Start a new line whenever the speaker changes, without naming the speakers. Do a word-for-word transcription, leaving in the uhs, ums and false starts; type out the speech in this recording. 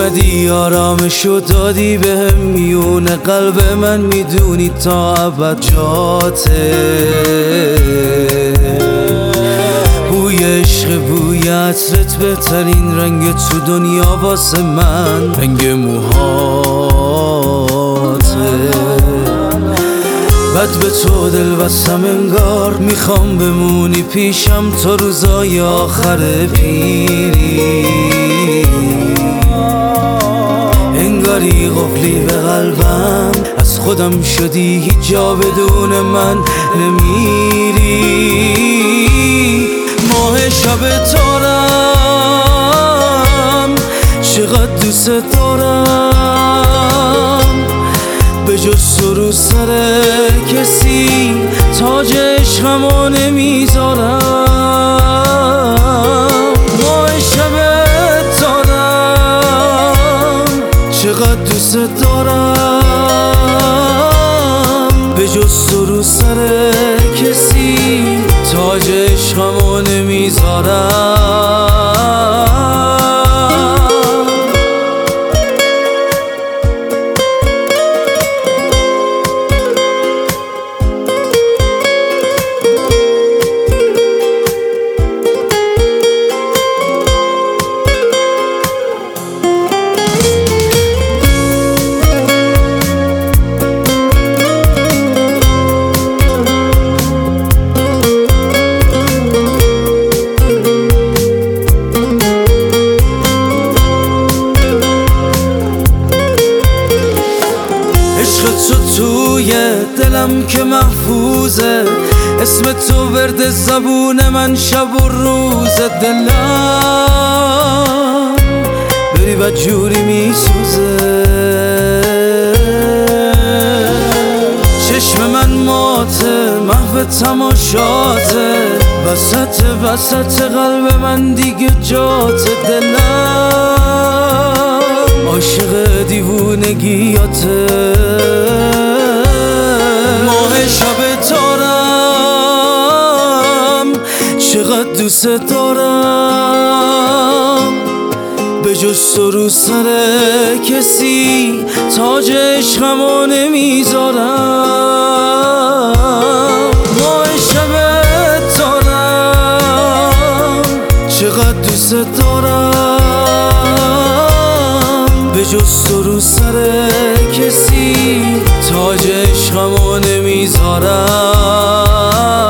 اومدی آرامشو دادی بهم میون قلب من، میدونی تا ابد جاته. بوی عشق بوی عطرت بهترین رنگ تو دنیا واسه من، رنگ موهاته. بد به تو دل بستم انگار، میخوام بمونی پیشم تا روزای آخر پیری. انگاری قفلی به قلبم، از خودم شدی هیچ جا بدون من نمیری. ماه شب تارم چقدر دوست دارم، به جز تو رو سر کسی تاج عشقمو نمیذارم. ماه شب تارم چقدر دوست دارم، به جز تو رو سر کسی تاج عشقمو نمیذارم. عشق تو توی دلم که محفوظه، اسم تو ورد زبون من شب و روز. دلم بری بد جوری میسوزه، چشم من ماته محو تماشاته، وسط وسط قلب من دیگه جاته. دلم عاشق دیوونگیاته. ماه شب تارم چقدر دوست دارم، به جز تو رو سر کسی تاج عشقمو نمیذارم. ماه شب تارم چقدر دوست دارم، به جز تو رو سر کسی تاج عشقمو نمیذارم.